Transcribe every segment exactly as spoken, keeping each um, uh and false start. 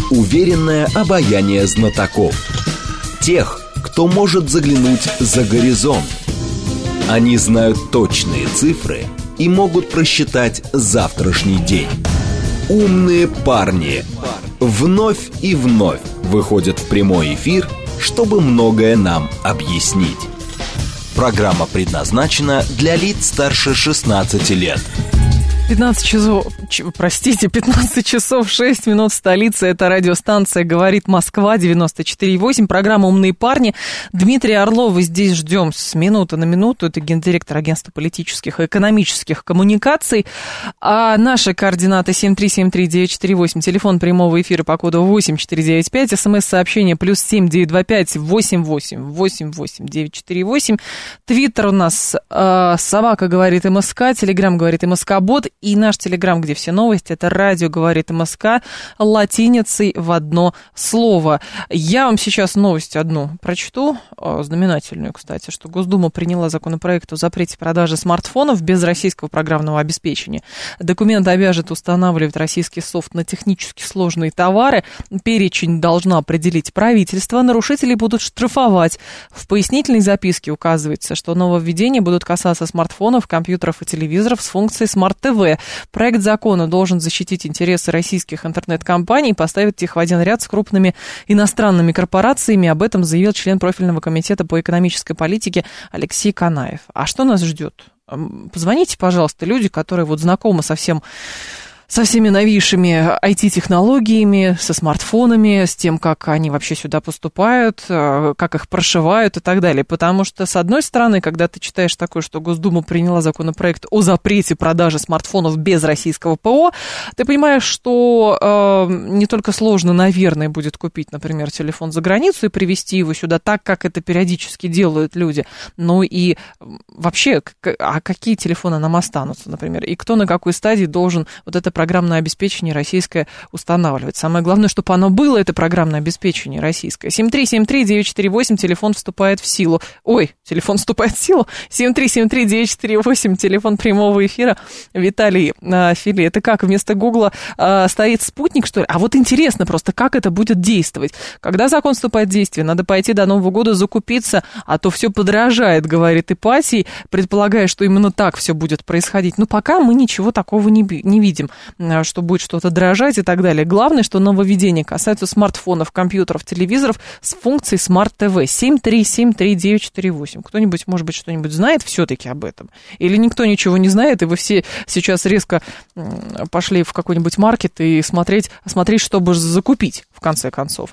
Уверенное обаяние знатоков. Тех, кто может заглянуть за горизонт. Они знают точные цифры и могут просчитать завтрашний день. Умные парни вновь и вновь выходят в прямой эфир, чтобы многое нам объяснить. Программа предназначена для лиц старше шестнадцати лет. пятнадцать часов, простите, пятнадцать часов шесть минут в столице. Это радиостанция «Говорит Москва», девяносто четыре и восемь. Программа «Умные парни». Дмитрий Орлов, здесь ждем с минуты на минуту. Это гендиректор агентства политических и экономических коммуникаций. А наши координаты семь три семь три девять четыре восемь. Телефон прямого эфира по коду восемь четыре девять пять. СМС-сообщение плюс семь девять два пять восемь восемь восемь восемь девять четыре восемь. Твиттер у нас э, собака говорит МСК, Телеграм говорит МСК-бот. И наш телеграм, где все новости, это радио говорит МСК, латиницей в одно слово. Я вам сейчас новость одну прочту, знаменательную, кстати, что Госдума приняла законопроект о запрете продажи смартфонов без российского программного обеспечения. Документ обяжет устанавливать российский софт на технически сложные товары. Перечень должно определить правительство. Нарушителей будут штрафовать. В пояснительной записке указывается, что нововведения будут касаться смартфонов, компьютеров и телевизоров с функцией Smart ти ви. Проект закона должен защитить интересы российских интернет-компаний и поставить их в один ряд с крупными иностранными корпорациями. Об этом заявил член профильного комитета по экономической политике Алексей Канаев. А что нас ждет? Позвоните, пожалуйста, люди, которые вот знакомы со всем... со всеми новейшими ай ти-технологиями, со смартфонами, с тем, как они вообще сюда поступают, как их прошивают и так далее. Потому что, с одной стороны, когда ты читаешь такое, что Госдума приняла законопроект о запрете продажи смартфонов без российского ПО, ты понимаешь, что э, не только сложно, наверное, будет купить, например, телефон за границу и привезти его сюда так, как это периодически делают люди, но и вообще, а какие телефоны нам останутся, например, и кто на какой стадии должен вот это программное обеспечение российское устанавливать. Самое главное, чтобы оно было, это программное обеспечение российское. семь три семь три девять четыре восемь, телефон вступает в силу. Ой, телефон вступает в силу. семь три семь три девять четыре восемь, телефон прямого эфира. Виталий э, Фили, это как, вместо Гугла э, стоит спутник, что ли? А вот интересно просто, как это будет действовать. Когда закон вступает в действие, надо пойти до Нового года закупиться, а то все подорожает, говорит Ипатий, предполагая, что именно так все будет происходить. Но пока мы ничего такого не, не видим, что будет что-то дорожать и так далее. Главное, что нововведения касаются смартфонов, компьютеров, телевизоров с функцией Smart ти ви. семь три семь три девять четыре восемь. Кто-нибудь, может быть, что-нибудь знает все-таки об этом? Или никто ничего не знает, и вы все сейчас резко пошли в какой-нибудь маркет и смотреть, смотреть, чтобы закупить, в конце концов.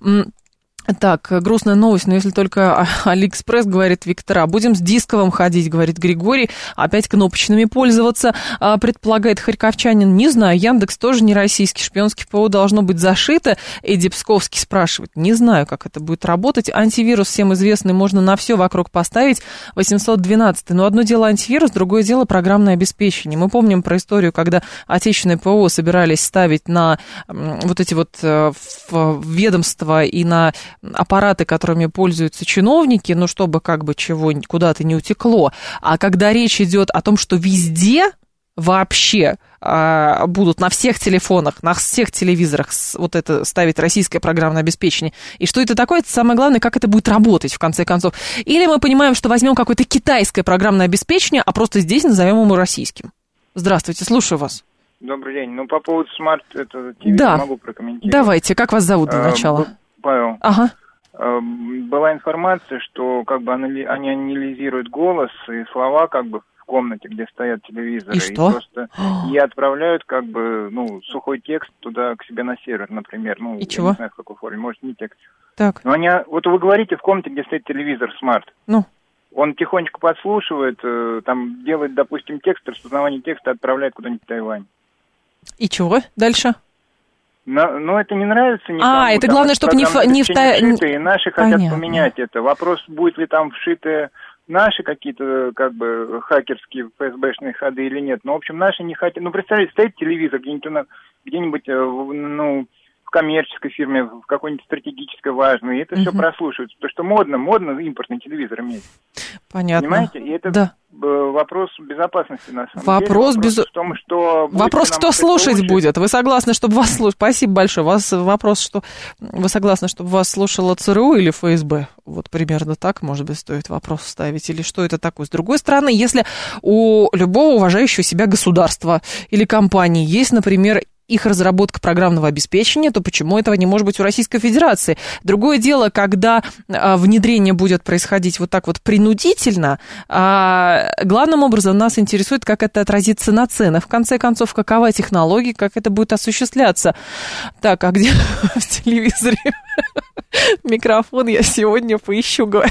Так, грустная новость, но если только Алиэкспресс, говорит Виктора. Будем с дисковым ходить, говорит Григорий. Опять кнопочными пользоваться, предполагает харьковчанин. Не знаю, Яндекс тоже не российский. Шпионский ПО должно быть зашито. Эдди Псковский спрашивает. Не знаю, как это будет работать. Антивирус всем известный, можно на все вокруг поставить. восемьсот двенадцать. Но одно дело антивирус, другое дело программное обеспечение. Мы помним про историю, когда отечественное ПО собирались ставить на вот эти вот ведомства и на аппараты, которыми пользуются чиновники, ну, чтобы как бы чего куда-то не утекло. А когда речь идет о том, что везде вообще а, будут на всех телефонах, на всех телевизорах вот это ставить российское программное обеспечение, и что это такое, это самое главное, как это будет работать, в конце концов. Или мы понимаем, что возьмем какое-то китайское программное обеспечение, а просто здесь назовем его российским. Здравствуйте, слушаю вас. Добрый день. Ну, по поводу смарт это ти ви да. могу прокомментировать. Давайте, как вас зовут для начала? Павел. Ага. Была информация, что как бы они анализируют голос и слова как бы в комнате, где стоят телевизоры. И что? И просто и отправляют как бы, ну, сухой текст туда к себе на сервер, например. Ну, и я чего? не знаю, в какой форме, может, не текст. Так. Но они, вот вы говорите в комнате, где стоит телевизор смарт. Ну. Он тихонечко подслушивает, там делает, допустим, текст, распознавание текста, отправляет куда-нибудь в Тайвань. И чего дальше? Но, но это не нравится никому. А, это главное, чтобы не в... Не в та... вшитые, и наши хотят Понятно. поменять это. Вопрос, будет ли там вшитые наши какие-то, как бы, хакерские, эф эс бэ-шные ходы или нет. Но, в общем, наши не хотят... Ну, представляете, стоит телевизор где-нибудь, где-нибудь ну, в коммерческой фирме, в какой-нибудь стратегической важной, и это uh-huh. все прослушивается. Потому что модно, модно импортный телевизор иметь. Понятно. Понимаете? И это да. вопрос безопасности, на самом вопрос деле. Без... Вопрос в том, что... Вопрос, кто слушать лучше. Будет. Вы согласны, чтобы вас слушали? Спасибо большое. Вас вопрос, что вы согласны, чтобы вас слушала ЦРУ или ФСБ? Вот примерно так, может быть, стоит вопрос ставить. Или что это такое? С другой стороны, если у любого уважающего себя государства или компании есть, например, их разработка программного обеспечения, то почему этого не может быть у Российской Федерации? Другое дело, когда а, внедрение будет происходить вот так вот принудительно, а, главным образом нас интересует, как это отразится на ценах. В конце концов, какова технология, как это будет осуществляться. Так, а где в телевизоре микрофон? Я сегодня поищу, говорю.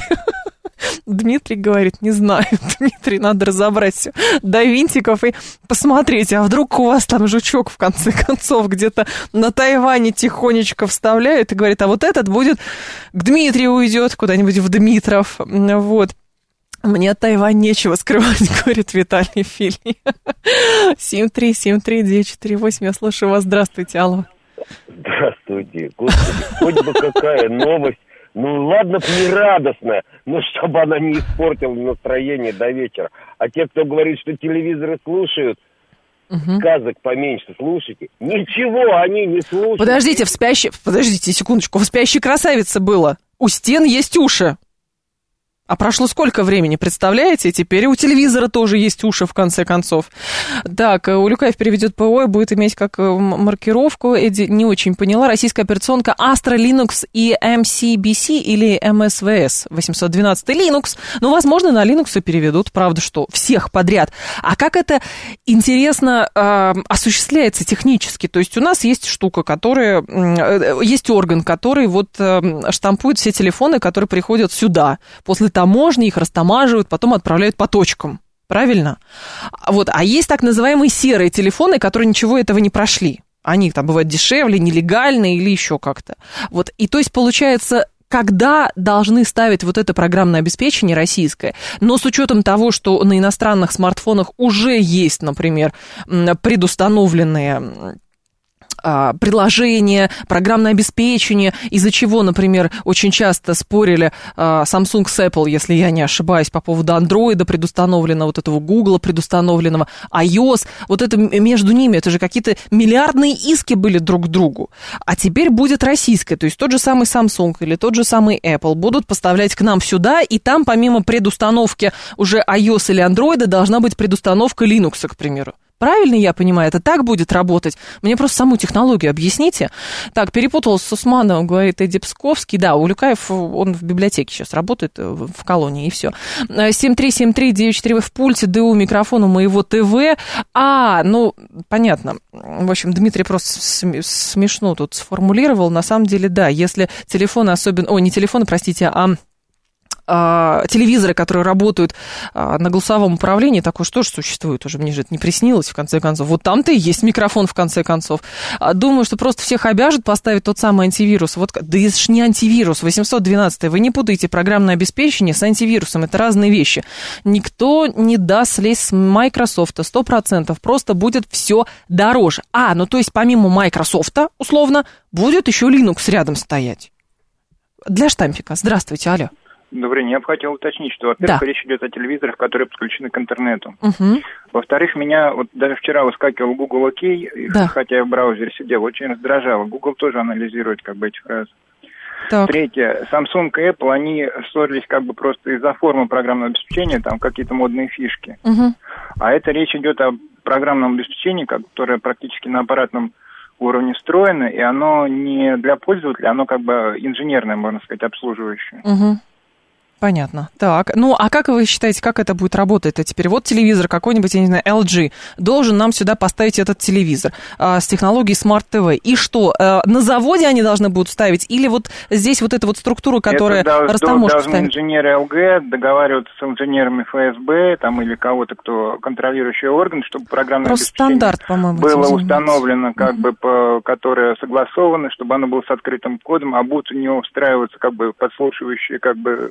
Дмитрий говорит, не знаю, Дмитрий, надо разобрать все до винтиков и посмотреть, а вдруг у вас там жучок, в конце концов, где-то на Тайване тихонечко вставляют и говорит, а вот этот будет к Дмитрию уйдет куда-нибудь в Дмитров, вот. Мне от Тайваня нечего скрывать, говорит Виталий Филий. семь три семь три девять четыре восемь, я слушаю вас, здравствуйте, алло. Здравствуйте, господи, хоть бы какая новость. Ну, ладно б не радостная, но чтобы она не испортила настроение до вечера. А те, кто говорит, что телевизоры слушают, угу. сказок поменьше слушайте. Ничего они не слушают. Подождите, в спящей... Подождите секундочку, в «Спящей красавице» было. У стен есть уши. А прошло сколько времени, представляете? Теперь у телевизора тоже есть уши, в конце концов. Так, Улюкаев переведет ПО и будет иметь как маркировку. Эдди не очень поняла. Российская операционка Astra Linux и эм си би си или эм эс ви эс восемьсот двенадцать Linux. Ну, возможно, на Linux и переведут, правда, что всех подряд. А как это, интересно, э, осуществляется технически? То есть у нас есть штука, которая... Э, есть орган, который вот э, штампует все телефоны, которые приходят сюда. После таможни, их растамаживают, потом отправляют по точкам. Правильно? Вот. А есть так называемые серые телефоны, которые ничего этого не прошли. Они там бывают дешевле, нелегальные или еще как-то. Вот. И то есть получается, когда должны ставить вот это программное обеспечение российское, но с учетом того, что на иностранных смартфонах уже есть, например, предустановленные приложение, программное обеспечение, из-за чего, например, очень часто спорили Samsung с Apple, если я не ошибаюсь, по поводу Android предустановленного, вот этого Google предустановленного, iOS, вот это между ними, это же какие-то миллиардные иски были друг к другу. А теперь будет российское, то есть тот же самый Samsung или тот же самый Apple будут поставлять к нам сюда, и там помимо предустановки уже iOS или Android должна быть предустановка Linux, к примеру. Правильно я понимаю, это так будет работать? Мне просто саму технологию объясните. Так, перепутал с Усмановым, говорит Эдди Псковский. Да, Улюкаев, он в библиотеке сейчас работает, в колонии, и все. семь три семь три девять четыре в пульте ДУ микрофона моего ТВ. А, ну, понятно. В общем, Дмитрий просто смешно тут сформулировал. На самом деле, да, если телефоны особенно... О, не телефоны, простите, а... телевизоры, которые работают на голосовом управлении, такое что же существует уже, мне же это не приснилось, в конце концов. Вот там-то и есть микрофон, в конце концов. Думаю, что просто всех обяжут поставить тот самый антивирус. Вот, да это ж не антивирус, восемьсот двенадцать, вы не путаете программное обеспечение с антивирусом, это разные вещи. Никто не даст слезть с Microsoft, сто процентов, просто будет все дороже. А, ну то есть помимо Microsoft, условно, будет еще Linux рядом стоять. Для штампика. Здравствуйте, алло. Добрый день. Я бы хотел уточнить, что, во-первых, да. речь идет о телевизорах, которые подключены к интернету. Угу. Во-вторых, меня вот даже вчера выскакивал Google OK, да. хотя я в браузере сидел, очень раздражало. Google тоже анализирует как бы эти фразы. Так. Третье. Samsung и Apple, они ссорились как бы просто из-за формы программного обеспечения, там какие-то модные фишки. Угу. А это речь идет о программном обеспечении, которое практически на аппаратном уровне встроено, и оно не для пользователя, оно как бы инженерное, можно сказать, обслуживающее. Угу. Понятно. Так, ну, а как вы считаете, как это будет работать? А теперь вот телевизор какой-нибудь, я не знаю, эл джи, должен нам сюда поставить этот телевизор а, с технологией Smart ти ви. И что, а, на заводе они должны будут ставить? Или вот здесь вот эта вот структура, которая это растаможка ставит? Должны инженеры эл джи договариваться с инженерами эф эс бэ там, или кого-то, кто контролирующий орган, чтобы программное Просто обеспечение стандарт, по-моему, было установлено, как mm-hmm. бы, по, которое согласовано, чтобы оно было с открытым кодом, а будут у него встраиваться как бы подслушивающие как бы ходы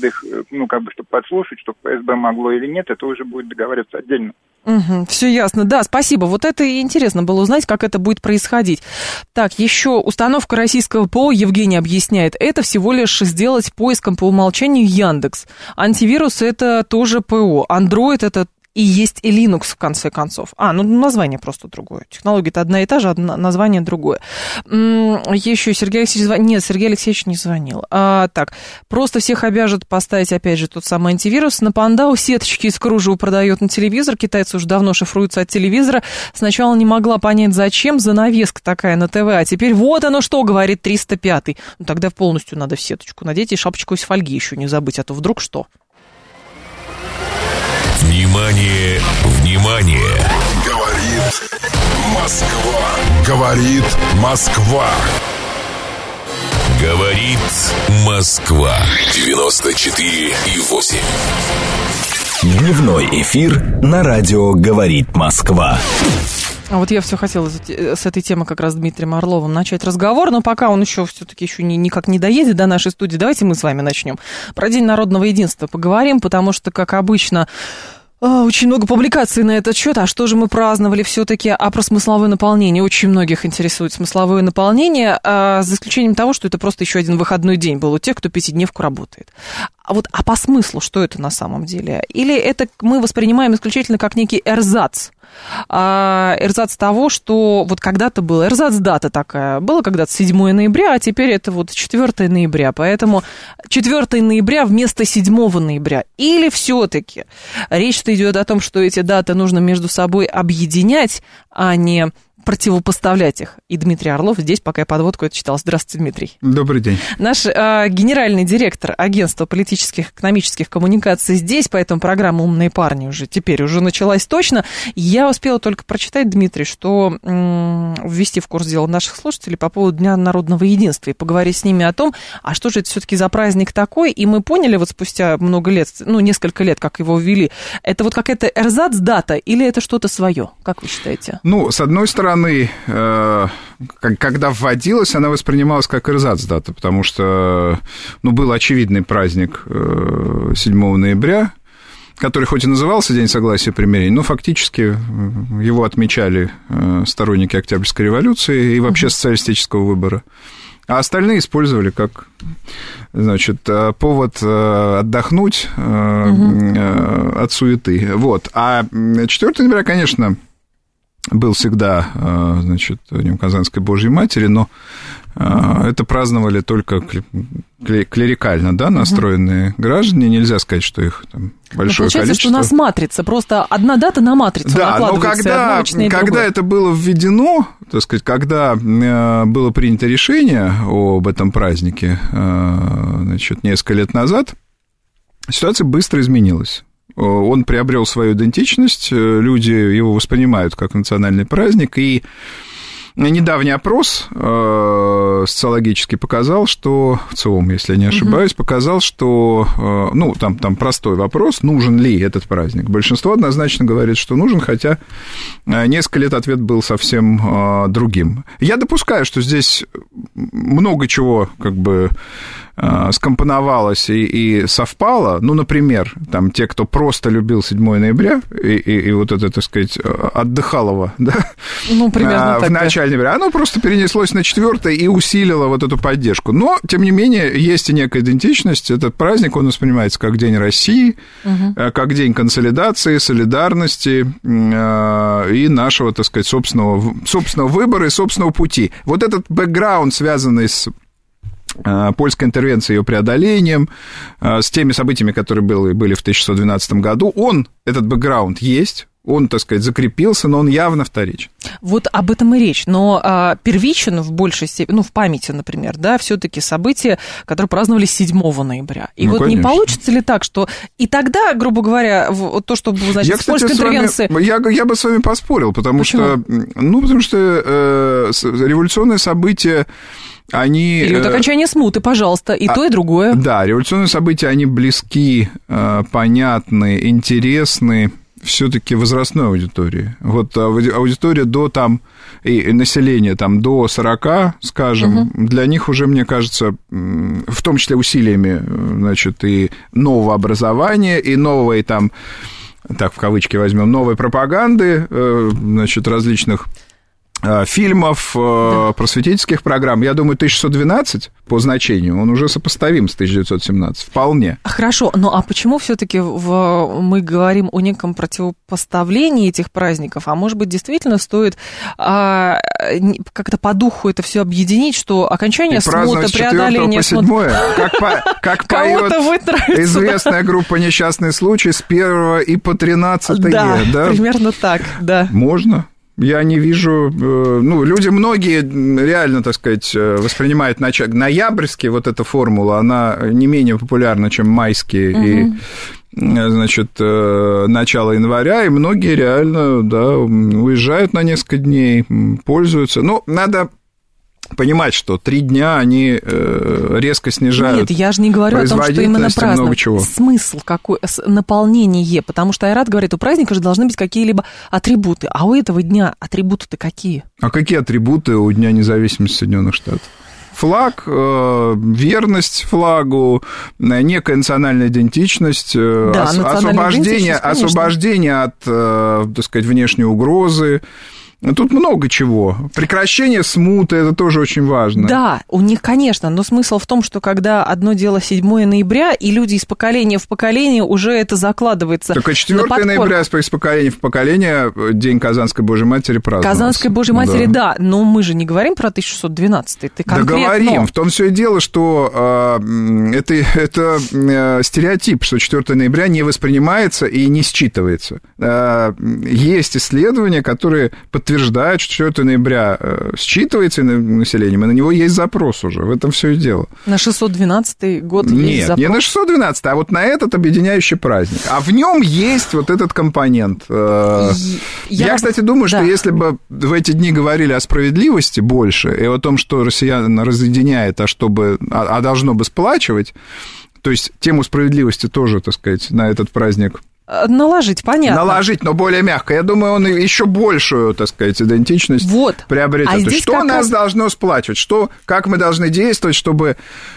их, ну, как бы, чтобы подслушать, чтобы ФСБ могло или нет, это уже будет договариваться отдельно. Угу, все ясно. Да, спасибо. Вот это и интересно было узнать, как это будет происходить. Так, еще установка российского ПО, Евгений объясняет, это всего лишь сделать поиском по умолчанию Яндекс. Антивирус — это тоже ПО. Android — это и есть и Linux, в конце концов. А, ну, название просто другое. Технология-то одна и та же, а название другое. Еще Сергей Алексеевич звонил. Нет, Сергей Алексеевич не звонил. А, так, просто всех обяжет поставить, опять же, тот самый антивирус. На Пандау сеточки из кружева продает на телевизор. Китайцы уже давно шифруются от телевизора. Сначала не могла понять, зачем занавеска такая на ТВ, а теперь вот оно что, говорит триста пятый. Ну, тогда полностью надо в сеточку надеть и шапочку из фольги еще не забыть, а то вдруг что? Внимание, внимание! Говорит Москва. Говорит Москва. Говорит Москва. девяносто четыре и восемь. Дневной эфир на радио «Говорит Москва». А вот я все хотела с этой темы как раз с Дмитрием Орловым начать разговор, но пока он еще все-таки еще не, никак не доедет до нашей студии, давайте мы с вами начнем. Про День народного единства поговорим, потому что, как обычно, очень много публикаций на этот счет. А что же мы праздновали все-таки? А про смысловое наполнение. Очень многих интересует смысловое наполнение, а, за исключением того, что это просто еще один выходной день был у тех, кто пятидневку работает. А вот а по смыслу, что это на самом деле? Или это мы воспринимаем исключительно как некий эрзац? А, эрзац того, что вот когда-то было, эрзац-дата такая, было когда-то седьмое ноября, а теперь это вот четвёртое ноября, поэтому четвёртое ноября вместо седьмого ноября. Или все-таки речь-то идет о том, что эти даты нужно между собой объединять, а не противопоставлять их. И Дмитрий Орлов здесь, пока я подводку это читал. Здравствуйте, Дмитрий. Добрый день. Наш э, генеральный директор агентства политических, экономических коммуникаций здесь, поэтому программа «Умные парни» уже теперь уже началась точно. Я успела только прочитать, Дмитрий, что м- ввести в курс дела наших слушателей по поводу Дня народного единства и поговорить с ними о том, а что же это все-таки за праздник такой. И мы поняли вот спустя много лет, ну, несколько лет, как его ввели, это вот какая-то эрзац-дата или это что-то свое? Как вы считаете? Ну, с одной стороны, когда вводилась, она воспринималась как эрзац-дата, потому что, ну, был очевидный праздник седьмого ноября, который хоть и назывался День согласия и примирения, но фактически его отмечали сторонники Октябрьской революции и вообще социалистического выбора. А остальные использовали как, значит, повод отдохнуть угу. от суеты. Вот. А четвёртое ноября, конечно, был всегда, значит, Днем Казанской Божьей Матери, но это праздновали только клерикально, да, настроенные угу. граждане. Нельзя сказать, что их там большое количество. Получается, что у нас матрица, просто одна дата на матрицу да, накладывается. Да, но когда, когда это было введено, так сказать, когда было принято решение об этом празднике, значит, несколько лет назад, ситуация быстро изменилась. Он приобрел свою идентичность, люди его воспринимают как национальный праздник, и недавний опрос э, социологически показал, что, в целом, если я не ошибаюсь, угу. показал, что, э, ну, там, там простой вопрос, нужен ли этот праздник. Большинство однозначно говорит, что нужен, хотя несколько лет ответ был совсем э, другим. Я допускаю, что здесь много чего, как бы, скомпоновалось и, и совпало, ну, например, там, те, кто просто любил седьмое ноября, и, и, и вот это, так сказать, отдыхалово, да, ну, примерно в так, начале ноября, оно просто перенеслось на четвёртое и усилило вот эту поддержку. Но, тем не менее, есть и некая идентичность. Этот праздник, он воспринимается как День России, угу. как День консолидации, солидарности и нашего, так сказать, собственного, собственного выбора и собственного пути. Вот этот бэкграунд, связанный с польской интервенцией, ее преодолением, с теми событиями, которые были, были в тысяча шестьсот двенадцатом году, он, этот бэкграунд есть, он, так сказать, закрепился, но он явно вторичен. Вот об этом и речь. Но а, первичен в большей степени, ну, в памяти, например, да, все-таки события, которые праздновались седьмого ноября. И ну, вот конечно. Не получится ли так, что и тогда, грубо говоря, вот то, что, значит, я, с польской интервенцией... Я, я бы с вами поспорил, потому Почему? что, ну, потому что э, революционные события, они... Период окончания смуты, пожалуйста, и а, то, и другое. Да, революционные события, они близки, понятны, интересны все-таки возрастной аудитории. Вот аудитория до там, и население там до сорока, скажем, угу. для них уже, мне кажется, в том числе усилиями, значит, и нового образования, и новой там, так в кавычки возьмем, новой пропаганды, значит, различных фильмов, да. просветительских программ. Я думаю, тысяча шестьсот двенадцать по значению, он уже сопоставим с тысяча девятьсот семнадцать, вполне. Хорошо, ну а почему все-таки мы говорим о неком противопоставлении этих праздников, а может быть, действительно стоит а, как-то по духу это все объединить, что окончание смуты, преодоление смуты... Как, по, как поет известная группа «Несчастный случай» с первого и по тринадцатое. Да, да, примерно так, да. Можно. Я не вижу... Ну, люди многие реально, так сказать, воспринимают нач... ноябрьские, вот эта формула, она не менее популярна, чем майские угу. и, значит, начало января, и многие реально, да, уезжают на несколько дней, пользуются. Ну, надо... понимать, что три дня они резко снижают. Нет, я же не говорю о том, что именно праздновать. Смысл какой, наполнение, потому что Айрат говорит, у праздника же должны быть какие-либо атрибуты, а у этого дня атрибуты-то какие? А какие атрибуты у Дня независимости Соединенных Штатов? Флаг, верность флагу, некая национальная идентичность, да, ос- освобождение, идентичность, освобождение от, так сказать, внешней угрозы. Тут много чего. Прекращение смуты, это тоже очень важно. Да, у них, конечно, но смысл в том, что когда одно дело седьмое ноября, и люди из поколения в поколение уже это закладывается. Только четвёртое ноября из поколения в поколение День Казанской Божьей Матери праздновался. Казанской Божьей Матери, да. да, но мы же не говорим про тысяча шестьсот двенадцатый. Ты конкретно... Да говорим, в том все и дело, что э, это, это э, стереотип, что четвёртое ноября не воспринимается и не считывается. Э, есть исследования, которые подтверждают, утверждают, что четвёртое ноября считывается населением, и на него есть запрос уже. В этом все и дело. На шестьсот двенадцатый год Нет, есть запрос? Нет, не на шестьсот двенадцатый, а вот на этот объединяющий праздник. А в нем есть вот этот компонент. Я, Я кстати, думаю, да. что если бы в эти дни говорили о справедливости больше, и о том, что россиян разъединяет, а, чтобы, а, а должно бы сплачивать, то есть тему справедливости тоже, так сказать, на этот праздник... Наложить, понятно. Наложить, но более мягко. Я думаю, он еще большую, так сказать, идентичность вот. приобретет. А То есть, что нас раз... должно сплачивать? Что, как мы должны действовать, чтобы,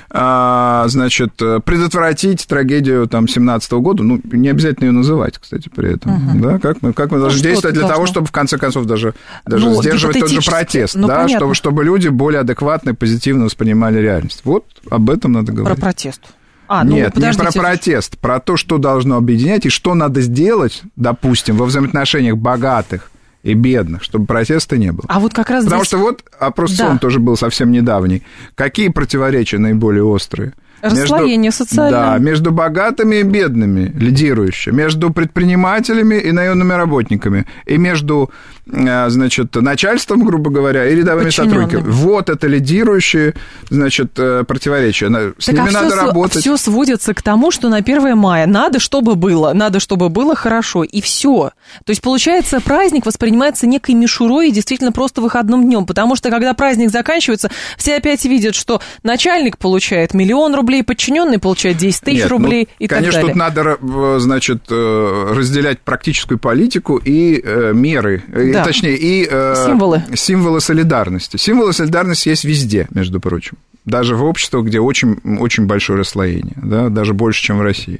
а, значит, предотвратить трагедию там семнадцатого года? Ну, не обязательно ее называть, кстати, при этом. Угу. Да? Как мы, как мы ну, должны действовать для должно? того, чтобы, в конце концов, даже, даже ну, сдерживать тот же протест. Ну, да? чтобы, чтобы люди более адекватно и позитивно воспринимали реальность. Вот об этом надо говорить. Про протест. А, ну, Нет, не про протест, про то, что должно объединять и что надо сделать, допустим, во взаимоотношениях богатых и бедных, чтобы протеста не было. А вот как раз Потому здесь... что вот опрос СОН да. тоже был совсем недавний. Какие противоречия наиболее острые? Расслоение между, социальное. Да, между богатыми и бедными, лидирующие, между предпринимателями и наемными работниками, и между, значит, начальством, грубо говоря, и рядовыми сотрудниками. Вот это лидирующие, значит, противоречия. С так ними а надо все, работать. Все сводится к тому, что на первое мая надо, чтобы было, надо, чтобы было хорошо, и все. То есть, получается, праздник воспринимается некой мишурой и действительно просто выходным днем, потому что, когда праздник заканчивается, все опять видят, что начальник получает миллион рублей, подчиненный получает десять тысяч Нет, рублей ну, и конечно, так далее. Конечно, тут надо, значит, разделять практическую политику и меры, да. и, точнее, и символы. символы солидарности. Символы солидарности есть везде, между прочим. Даже в обществах, где очень, очень большое расслоение, да, даже больше, чем в России.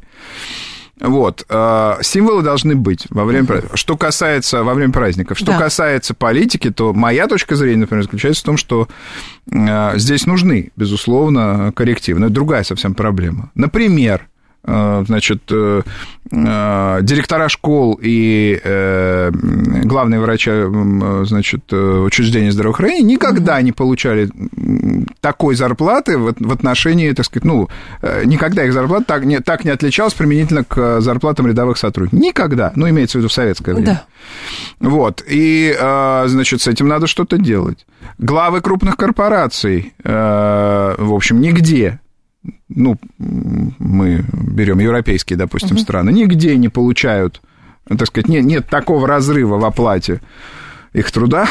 Вот, символы должны быть во время праздников. Что касается, во время праздников, что да. касается политики, то моя точка зрения, например, заключается в том, что здесь нужны, безусловно, коррективы. Но это другая совсем проблема. Например, значит, директора школ и главные врачи, значит, учреждений здравоохранения никогда не получали такой зарплаты в отношении, так сказать, ну, никогда их зарплата так не, так не отличалась применительно к зарплатам рядовых сотрудников. Никогда. Ну, имеется в виду в советское время. Да. Вот. И, значит, с этим надо что-то делать. Главы крупных корпораций, в общем, нигде. Ну, мы берем европейские, допустим, uh-huh. страны, нигде не получают, так сказать, нет, нет такого разрыва в оплате их труда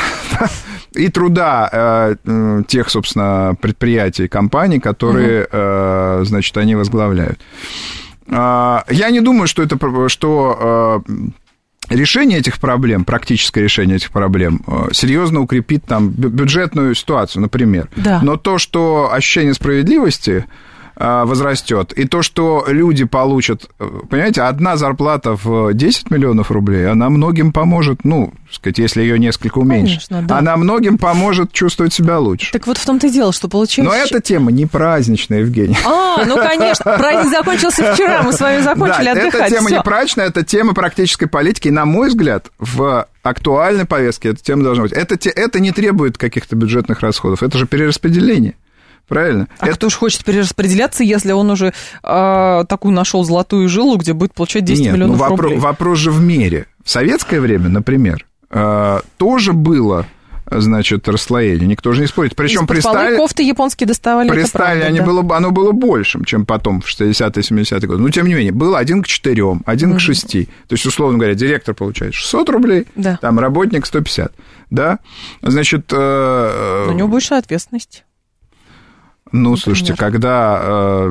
и труда э, тех, собственно, предприятий, компаний, которые, uh-huh. э, значит, они возглавляют. Э, я не думаю, что это, что... Э, решение этих проблем, практическое решение этих проблем, серьезно укрепит там бюджетную ситуацию, например. Да. Но то, что ощущение справедливости возрастет, и то, что люди получат, понимаете, одна зарплата в десять миллионов рублей, она многим поможет, ну, так сказать, если ее несколько уменьшить, Конечно, да. она многим поможет чувствовать себя лучше. Так вот в том-то и дело, что получается... Но эта тема не праздничная, Евгений. А, ну, конечно, праздник закончился вчера, мы с вами закончили да, отдыхать. Эта тема Всё. не праздничная, это тема практической политики, и, на мой взгляд, в актуальной повестке эта тема должна быть. Это, это не требует каких-то бюджетных расходов, это же перераспределение. Правильно? А это... кто же хочет перераспределяться, если он уже э, такую нашел золотую жилу, где будет получать десять Нет, миллионов ну, вопро- рублей? Вопрос же в мере. В советское время, например, э, тоже было, значит, расслоение. Никто же не спорит. Причем при Сталине... кофты японские доставали, При это Сталине правда, они да. было, оно было большим, чем потом в шестидесятые, семидесятые годы. Но, тем не менее, было один к четырем, один mm-hmm. к шести. То есть, условно говоря, директор получает шестьсот рублей, да. там работник сто пятьдесят. Да? Значит... Э, у него больше ответственности. Ну, Например. Слушайте, когда,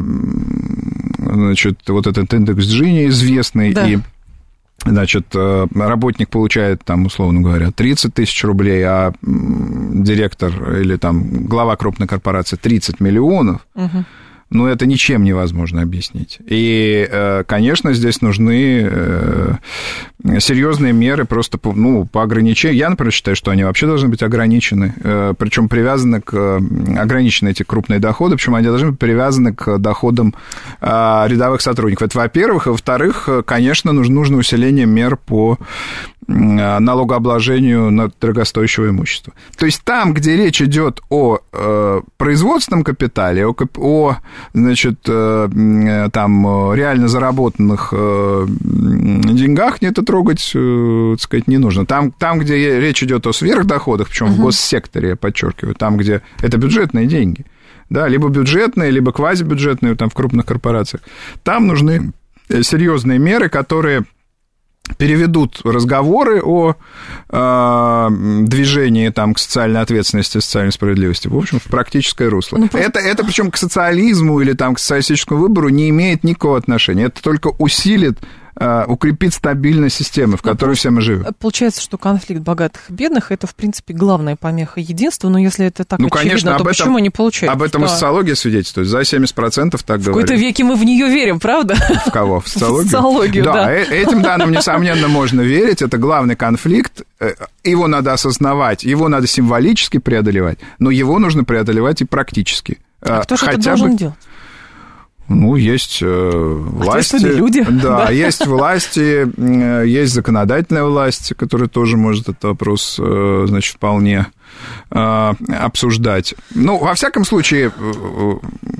значит, вот этот индекс Джини известный, да. и, значит, работник получает, там, условно говоря, тридцать тысяч рублей, а директор или, там, глава крупной корпорации тридцать миллионов, угу. ну, это ничем невозможно объяснить. И, конечно, здесь нужны серьезные меры просто по, ну, по ограничению. Я, например, считаю, что они вообще должны быть ограничены, причем привязаны к... Ограничены эти крупные доходы, причем они должны быть привязаны к доходам рядовых сотрудников. Это, во-первых. И, во-вторых, конечно, нужно усиление мер по налогообложению на дорогостоящего имущества. То есть там, где речь идет о э, производственном капитале, о, о значит, э, там, реально заработанных э, деньгах, это трогать, э, так сказать, не нужно. Там, там, где речь идет о сверхдоходах, причем uh-huh. в госсекторе, я подчеркиваю, там, где это бюджетные деньги, да, либо бюджетные, либо квазибюджетные, там, в крупных корпорациях, там нужны серьезные меры, которые переведут разговоры о э, движении там, к социальной ответственности, социальной справедливости, в общем, в практическое русло. Ну, просто... Это, это причем к социализму или там, к социалистическому выбору не имеет никакого отношения. Это только усилит, э, укрепит стабильность системы, в которой ну, все мы живем. Получается, что конфликт богатых и бедных – это, в принципе, главная помеха единства, но если это так ну, очевидно, конечно, то об почему этом, не получается? Об этом что... и социология свидетельствует. За семьдесят процентов так говорят. В какой-то веке мы в нее верим, правда? В кого? В социологию? В социологию, да. Да, этим данным, несомненно, можно верить. Это главный конфликт. Его надо осознавать, его надо символически преодолевать, но его нужно преодолевать и практически. А кто же это должен делать? Ну, есть э, власти. люди. Да, да, есть власти, э, есть законодательная власть, которая тоже может этот вопрос, э, значит, вполне э, обсуждать. Ну, во всяком случае... Э,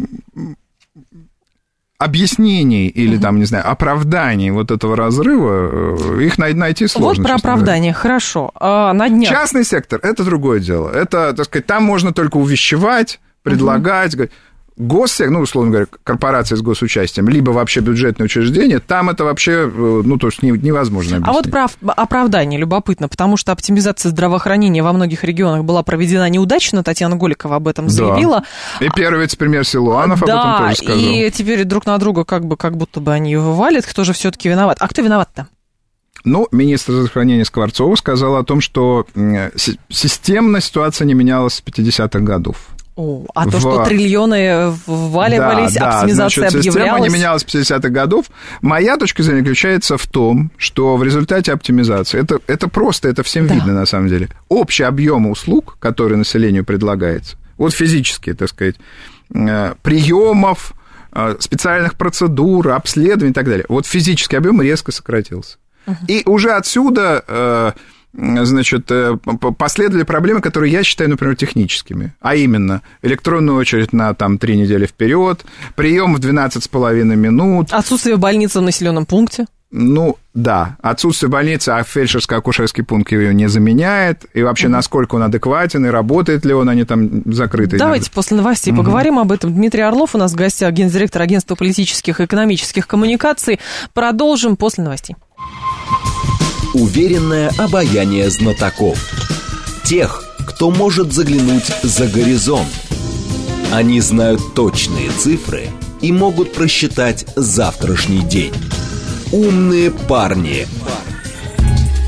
объяснений или, угу. там, не знаю, оправданий вот этого разрыва, их найти сложно. Вот про оправдание, говоря. Хорошо. А, на днях... Частный сектор – это другое дело. Это, так сказать, там можно только увещевать, предлагать, угу. госсектор, ну, условно говоря, корпорации с госучастием, либо вообще бюджетные учреждения, там это вообще, ну, то есть невозможно объяснить. А вот про оправдание любопытно, потому что оптимизация здравоохранения во многих регионах была проведена неудачно, Татьяна Голикова об этом заявила. Да. И первый вице-премьер Силуанов да, об этом тоже сказал. И теперь друг на друга как бы, как будто бы они ее вывалят, кто же все-таки виноват? А кто виноват-то? Ну, министр здравоохранения Скворцова сказала о том, что системно ситуация не менялась с пятидесятых годов. О, а в... то, что триллионы вваливались, да, оптимизация да, значит, объявлялась... система не менялась с пятидесятых годов. Моя точка зрения заключается в том, что в результате оптимизации, это, это просто, это всем да. видно на самом деле, общий объем услуг, который населению предлагается, вот физически, так сказать, приемов, специальных процедур, обследований и так далее, вот физический объем резко сократился. Uh-huh. И уже отсюда... значит, последовали проблемы, которые я считаю, например, техническими, а именно электронную очередь на там три недели вперед, прием в двенадцать с половиной минут. Отсутствие больницы в населенном пункте. Ну, да, отсутствие больницы, а фельдшерско-акушерский пункт ее не заменяет, и вообще, угу. насколько он адекватен, и работает ли он, они там закрыты. Давайте иногда. После новостей угу. поговорим об этом. Дмитрий Орлов у нас в гостях, гендиректор агентства политических и экономических коммуникаций. Продолжим после новостей. Уверенное обаяние знатоков. Тех, кто может заглянуть за горизонт. Они знают точные цифры и могут просчитать завтрашний день. Умные парни.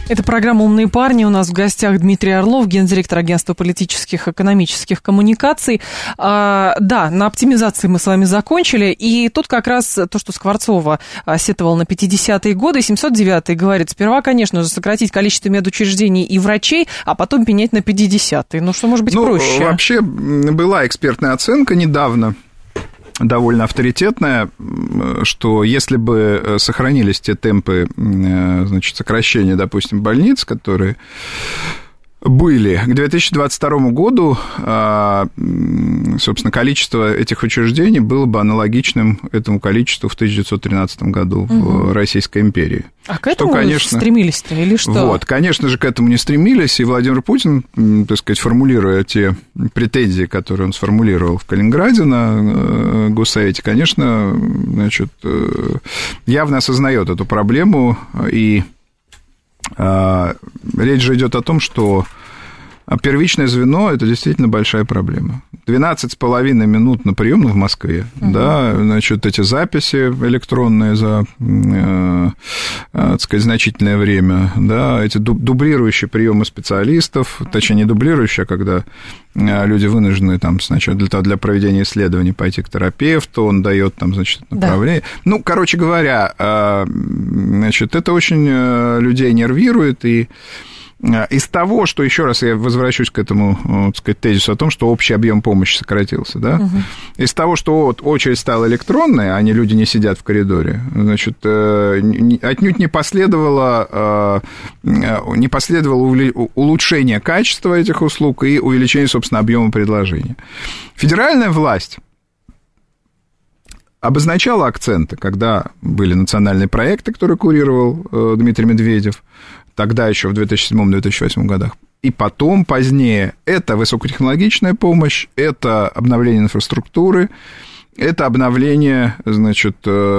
Это программа «Умные парни». У нас в гостях Дмитрий Орлов, гендиректор агентства политических и экономических коммуникаций. А, да, на оптимизации мы с вами закончили. И тут как раз то, что Скворцова сетовал на пятидесятые годы. семьсот девятый говорит, сперва, конечно же, сократить количество медучреждений и врачей, а потом пенять на пятидесятые. Ну, что может быть ну, проще? Вообще была экспертная оценка недавно, довольно авторитетная, что если бы сохранились те темпы, значит, сокращения, допустим, больниц, которые были к две тысячи двадцать второму году, собственно, количество этих учреждений было бы аналогичным этому количеству в тысяча девятьсот тринадцатом году угу. в Российской империи. А к этому, что, конечно, стремились-то или что? Вот, конечно же, к этому не стремились, и Владимир Путин, так сказать, формулируя те претензии, которые он сформулировал в Калининграде на Госсовете, конечно, значит, явно осознает эту проблему, и речь же идет о том, что первичное звено – это действительно большая проблема. двенадцать с половиной минут на прием в Москве, uh-huh. да, значит, эти записи электронные за, э, так сказать, значительное время, да, эти дублирующие приемы специалистов, точнее, не дублирующие, а когда люди вынуждены там сначала для, для проведения исследований пойти к терапевту, он дает там, значит, направление. Да. Ну, короче говоря, значит, это очень людей нервирует, и из того, что, еще раз я возвращусь к этому, так сказать, тезису о том, что общий объем помощи сократился, да, угу. из того, что вот очередь стала электронной, а не люди не сидят в коридоре, значит, отнюдь не последовало, не последовало улучшение качества этих услуг и увеличение, собственно, объема предложения. Федеральная власть обозначала акценты, когда были национальные проекты, которые курировал Дмитрий Медведев, тогда еще в две тысячи седьмом - две тысячи восьмом годах, и потом, позднее, это высокотехнологичная помощь, это обновление инфраструктуры, это обновление, значит,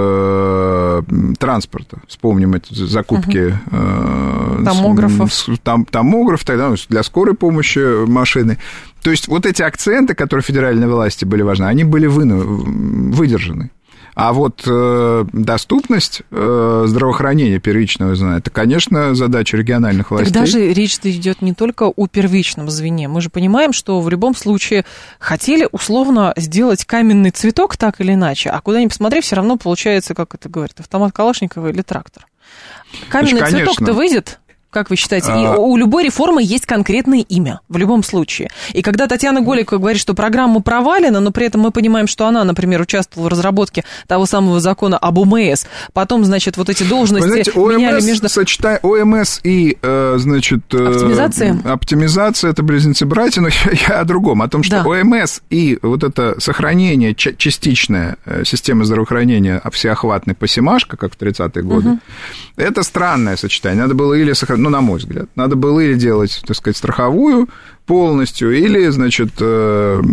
транспорта. Вспомним эти закупки угу. томографов. Там, томограф, тогда для скорой помощи машины. То есть вот эти акценты, которые федеральной власти были важны, они были выдержаны. А вот э, доступность э, здравоохранения первичного звена, это, конечно, задача региональных властей. Так даже речь идет не только о первичном звене. Мы же понимаем, что в любом случае хотели условно сделать каменный цветок так или иначе, а куда ни посмотри, все равно получается, как это говорит, автомат Калашникова или трактор. Каменный Значит, цветок-то выйдет. Как вы считаете? И а... у любой реформы есть конкретное имя, в любом случае. И когда Татьяна Голикова говорит, что программа провалена, но при этом мы понимаем, что она, например, участвовала в разработке того самого закона об ОМС, потом, значит, вот эти должности знаете, меняли ОМС, между... Сочетая ОМС и, значит... Оптимизация? Оптимизация, это близнецы-братья, но я, я о другом, о том, что да. ОМС и вот это сохранение частичное системы здравоохранения всеохватной по СИМАШКО, как в тридцатые годы, угу. это странное сочетание. Надо было или сохранить, ну, на мой взгляд, надо было или делать, так сказать, страховую полностью, или, значит, э,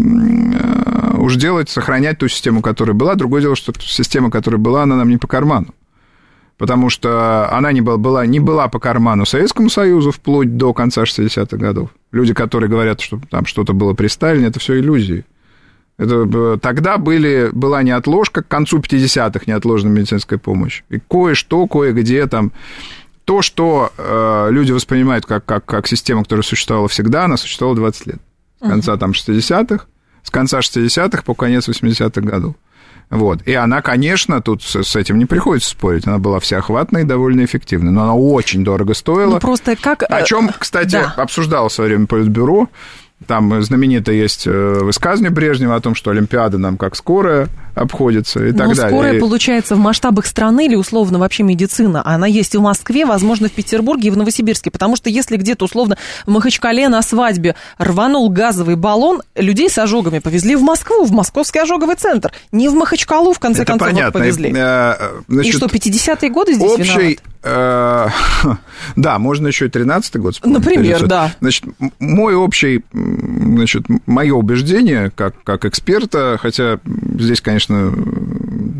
э, уж делать, сохранять ту систему, которая была. Другое дело, что система, которая была, она нам не по карману. Потому что она не была, была, не была по карману Советскому Союзу вплоть до конца шестидесятых годов. Люди, которые говорят, что там что-то было при Сталине, это все иллюзии. Это, тогда были, была неотложка, к концу пятидесятых неотложная медицинская помощь. И кое-что, кое-где там... То, что э, люди воспринимают как, как, как систему, которая существовала всегда, она существовала двадцать лет. С конца там шестидесятых, с конца шестидесятых по конец восьмидесятых годов. Вот. И она, конечно, тут с, с этим не приходится спорить, она была всеохватной и довольно эффективной, но она очень дорого стоила. Ну, просто как... О чем, кстати, да. обсуждалось в свое время Политбюро. Там знаменито есть высказывание Брежнева о том, что Олимпиада нам как скорая обходится и так Но далее. Скорая, получается, в масштабах страны или, условно, вообще медицина, она есть и в Москве, возможно, в Петербурге и в Новосибирске, потому что если где-то, условно, в Махачкале на свадьбе рванул газовый баллон, людей с ожогами повезли в Москву, в Московский ожоговый центр, не в Махачкалу, в конце Это концов, понятно. повезли. Значит, и что, пятидесятые годы здесь общий, виноваты? Э, да, можно еще и тринадцатый год вспомнить. Например, да. Значит, мой общий, значит, мое убеждение, как, как эксперта, хотя здесь, конечно,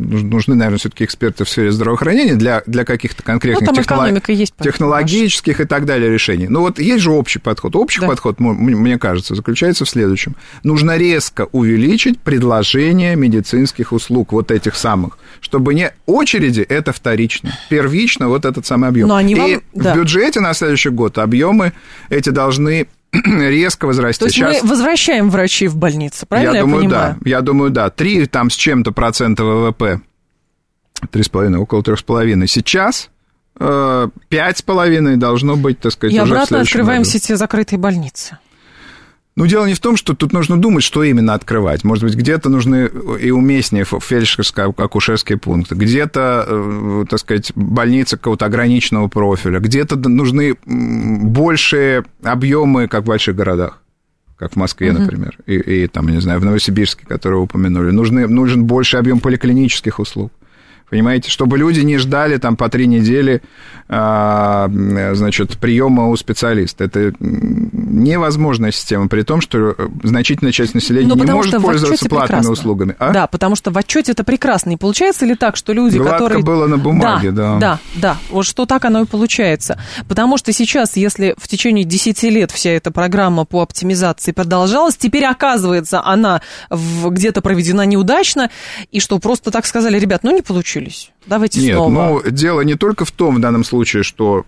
нужны, наверное, все-таки эксперты в сфере здравоохранения для, для каких-то конкретных ну, технолог... есть, технологических и так далее решений. Ну, вот есть же общий подход. Общий да. подход, мне кажется, заключается в следующем. Нужно резко увеличить предложение медицинских услуг, вот этих самых, чтобы не очереди, это вторично, первично вот этот самый объем. И вам... в да. бюджете на следующий год объемы эти должны резко возрасти. То есть сейчас... мы возвращаем врачей в больницы, правильно я, я думаю, понимаю? Да, я думаю, да. Три там с чем-то процента ВВП, три с половиной, около трех с половиной. Сейчас пять с половиной должно быть, так сказать, и уже в следующем году. И обратно открываем все те закрытые больницы. Ну, дело не в том, что тут нужно думать, что именно открывать. Может быть, где-то нужны и уместнее фельдшерско-акушерские пункты, где-то, так сказать, больницы какого-то ограниченного профиля, где-то нужны большие объемы, как в больших городах, как в Москве, uh-huh. например, и, и там, не знаю, в Новосибирске, которые вы упомянули. Нужны, нужен больший объем поликлинических услуг. Понимаете, чтобы люди не ждали там по три недели, а, значит, приема у специалиста. Это невозможная система, при том, что значительная часть населения не может пользоваться платными прекрасно. услугами. А? Да, потому что в отчете это прекрасно. И получается ли так, что люди, Гладко которые... было на бумаге, да. Да, да, да. Вот что так оно и получается. Потому что сейчас, если в течение десяти лет вся эта программа по оптимизации продолжалась, теперь, оказывается, она в... где-то проведена неудачно, и что просто так сказали, ребят, ну не получилось. Давайте Нет, снова. ну, дело не только в том, в данном случае, что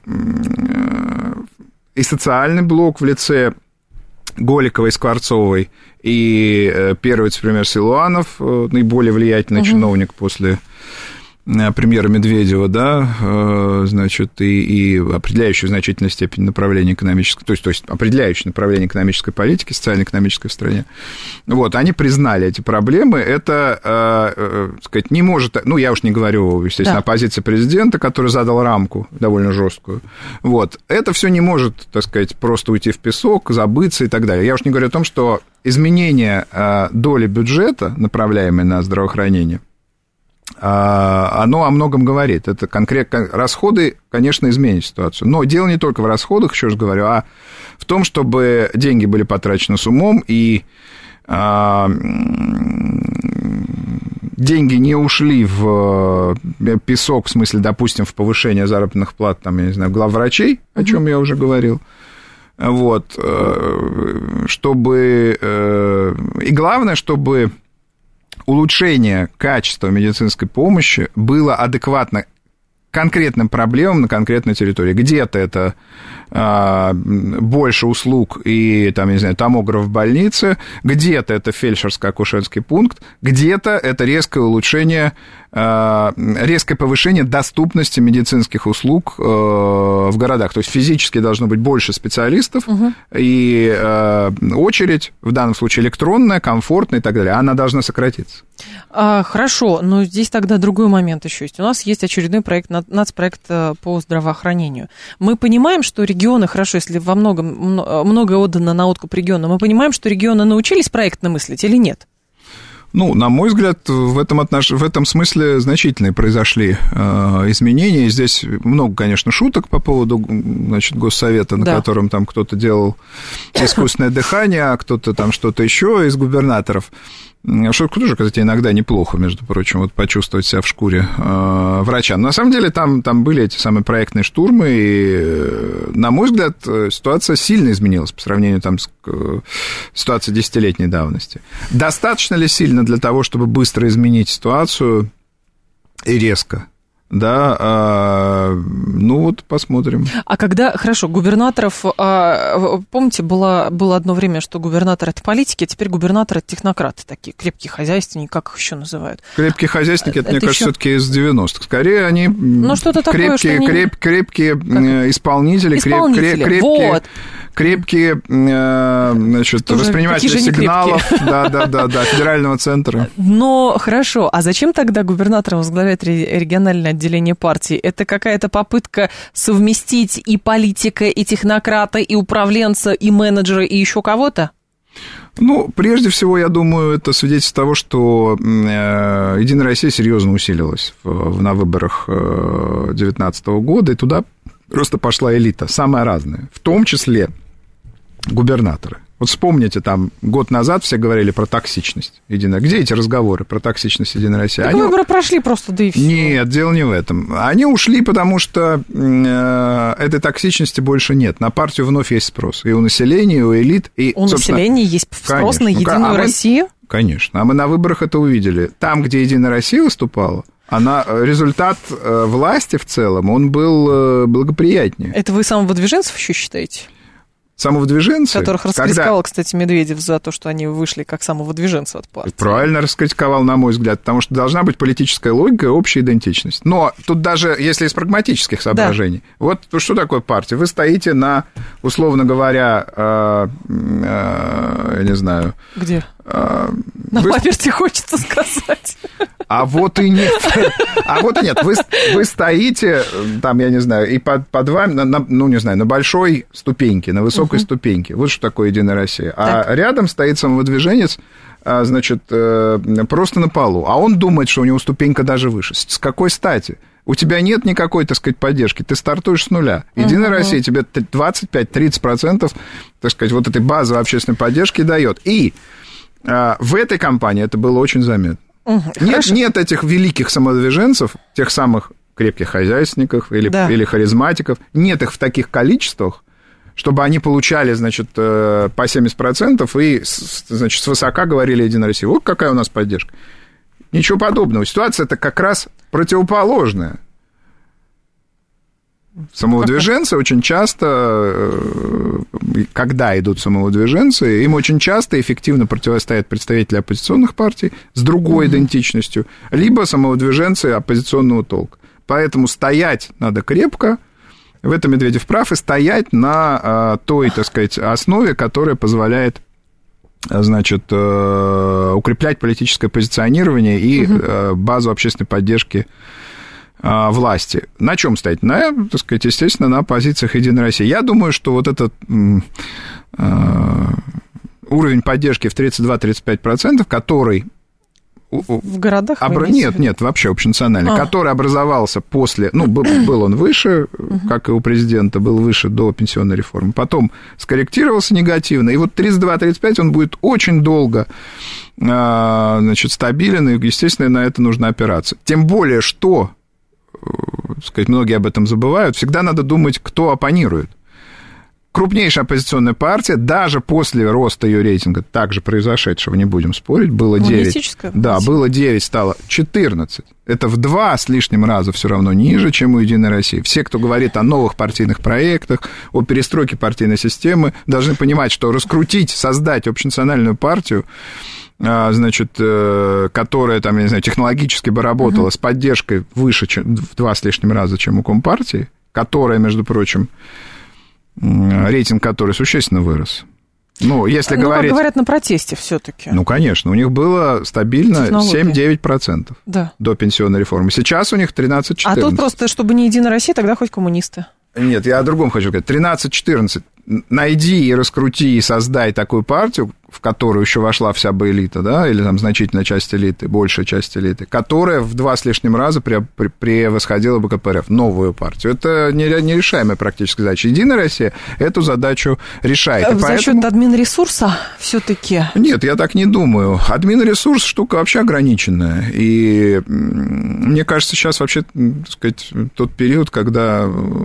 и социальный блок в лице Голиковой, Скворцовой, и первый вице-премьер Силуанов, наиболее влиятельный угу. чиновник после премьера Медведева, да, значит, и, и определяющий в значительной степени направление экономической, то есть, то есть определяющий направление экономической политики, социально-экономической в стране, вот, они признали эти проблемы, это, э, э, сказать, не может, ну, я уж не говорю, естественно, да. о позиции президента, который задал рамку довольно жесткую, вот, это все не может, так сказать, просто уйти в песок, забыться и так далее. Я уж не говорю о том, что изменение э, доли бюджета, направляемой на здравоохранение, оно о многом говорит. Это конкретно расходы, конечно, изменят ситуацию. Но дело не только в расходах, еще раз говорю, а в том, чтобы деньги были потрачены с умом, и а, деньги не ушли в песок, в смысле, допустим, в повышение заработных плат, там, я не знаю, главврачей, о чем я уже говорил. Вот. Чтобы... И главное, чтобы... улучшение качества медицинской помощи было адекватно конкретным проблемам на конкретной территории. Где-то это а, больше услуг и, там, не знаю, томограф в больнице, где-то это фельдшерско-акушерский пункт, где-то это резкое улучшение, а, резкое повышение доступности медицинских услуг а, в городах. То есть физически должно быть больше специалистов, угу. и а, очередь, в данном случае электронная, комфортная и так далее, она должна сократиться. А, хорошо, но здесь тогда другой момент еще есть. У нас есть очередной проект, нацпроект по здравоохранению. Мы понимаем, что регионы, хорошо, если во многом многое отдано на откуп региона, мы понимаем, что регионы научились проектно мыслить или нет? Ну, на мой взгляд, в этом, отнош... в этом смысле значительные произошли э, изменения. И здесь много, конечно, шуток по поводу, значит, Госсовета, на да. котором там кто-то делал искусственное дыхание, а кто-то там что-то еще из губернаторов. Шутку тоже, кстати, иногда неплохо, между прочим, вот почувствовать себя в шкуре э, врача. Но на самом деле там, там были эти самые проектные штурмы, и, на мой взгляд, ситуация сильно изменилась по сравнению там, с э, ситуацией десятилетней давности. Достаточно ли сильно для того, чтобы быстро изменить ситуацию и резко? Да, а, ну вот посмотрим. А когда, хорошо, губернаторов, а, помните, было, было одно время, что губернатор это политики, а теперь губернатор это технократы такие, крепкие хозяйственники, как их еще называют? Крепкие хозяйственники, это, это мне кажется, еще... все-таки из девяностых. Скорее они ну, что-то такое, крепкие, что они... креп, крепкие как? исполнители, исполнители. Креп, крепкие, вот. крепкие, значит, тоже восприниматели сигналов, да, да, да, да, федерального центра. Но хорошо, а зачем тогда губернатор возглавляет региональное отделение партии? Это какая-то попытка совместить и политика, и технократа, и управленца, и менеджера, и еще кого-то? Ну, прежде всего, я думаю, это свидетельство того, что Единая Россия серьезно усилилась на выборах две тысячи девятнадцатого года, и туда просто пошла элита, самая разная, в том числе губернаторы. Вот вспомните, там, год назад все говорили про токсичность Единой. Где эти разговоры про токсичность Единой России? Так Они... выборы прошли просто, да и все. Нет, дело не в этом. Они ушли, потому что э, этой токсичности больше нет. На партию вновь есть спрос. И у населения, и у элит. И, у населения есть спрос конечно. на Единую а мы... Россию? Конечно. А мы на выборах это увидели. Там, где Единая Россия выступала, она, результат э, власти в целом, он был э, благоприятнее. Это вы самовыдвиженцев еще считаете? Самовыдвиженцы. Которых раскритиковал, когда... кстати, Медведев за то, что они вышли как самовыдвиженцы от партии. Правильно раскритиковал, на мой взгляд, потому что должна быть политическая логика и общая идентичность. Но тут даже, если из прагматических соображений, да. Вот что такое партия? Вы стоите на, условно говоря, э, э, я не знаю... Где? Э, на вы... паперти хочется сказать. А вот и нет. А вот и нет. Вы, вы стоите, там, я не знаю, и под, под вами, на, на, ну, не знаю, на большой ступеньке, на высокой uh-huh. ступеньке. Вот что такое Единая Россия. А так. Рядом стоит самовыдвиженец, значит, просто на полу. А он думает, что у него ступенька даже выше. С какой стати? У тебя нет никакой, так сказать, поддержки. Ты стартуешь с нуля. Единая uh-huh. Россия тебе двадцать пять - тридцать процентов, так сказать, вот этой базовой общественной поддержки дает. И в этой кампании это было очень заметно. Угу, нет, нет этих великих самодвиженцев, тех самых крепких хозяйственников или, да. или харизматиков, нет их в таких количествах, чтобы они получали, значит, по семьдесят процентов и, значит, свысока говорили Единая Россия. Вот какая у нас поддержка. Ничего подобного. Ситуация-то как раз противоположная. Самовыдвиженцы очень часто, когда идут самовыдвиженцы, им очень часто эффективно противостоят представители оппозиционных партий с другой mm-hmm. идентичностью, либо самовыдвиженцы оппозиционного толка. Поэтому стоять надо крепко, в этом Медведев прав, и стоять на той, так сказать, основе, которая позволяет, значит, укреплять политическое позиционирование и mm-hmm. базу общественной поддержки власти. На чем стоять? На, так сказать, естественно, на позициях Единой России. Я думаю, что вот этот э, уровень поддержки в тридцать два - тридцать пять процентов, который... В городах? Обра... Нет, нет, вообще общенациональный, а. который образовался после... Ну, был, был он выше, как и у президента, был выше до пенсионной реформы. Потом скорректировался негативно. И вот тридцать два - тридцать пять он будет очень долго, значит, стабилен, и, естественно, на это нужно опираться. Тем более, что... сказать, многие об этом забывают, всегда надо думать, кто оппонирует. Крупнейшая оппозиционная партия, даже после роста ее рейтинга, также произошедшего, не будем спорить, было девять. Да, было девять, стало четырнадцать. Это в два с лишним раза все равно ниже, чем у Единой России. Все, кто говорит о новых партийных проектах, о перестройке партийной системы, должны понимать, что раскрутить, создать общенациональную партию, значит, которая, там, я не знаю, технологически бы работала uh-huh. с поддержкой выше, чем, в два с лишним раза, чем у Компартии, которая, между прочим, рейтинг которой существенно вырос. Ну, если ну, говорить... говорят, на протесте все-таки. Ну, конечно, у них было стабильно семь - девять процентов да. до пенсионной реформы. Сейчас у них тринадцать - четырнадцать. А тут просто, чтобы не Единая Россия, тогда хоть коммунисты. Нет, я о другом хочу сказать. тринадцать - четырнадцать. Найди и раскрути и создай такую партию, в которую еще вошла вся бы элита, да, или там значительная часть элиты, большая часть элиты, которая в два с лишним раза превосходила бы ка пэ эр эф, новую партию. Это нерешаемая практически задача. Единая Россия эту задачу решает. За поэтому... счет админресурса все-таки? Нет, я так не думаю. Админресурс штука вообще ограниченная. И мне кажется, сейчас вообще, так сказать, тот период, когда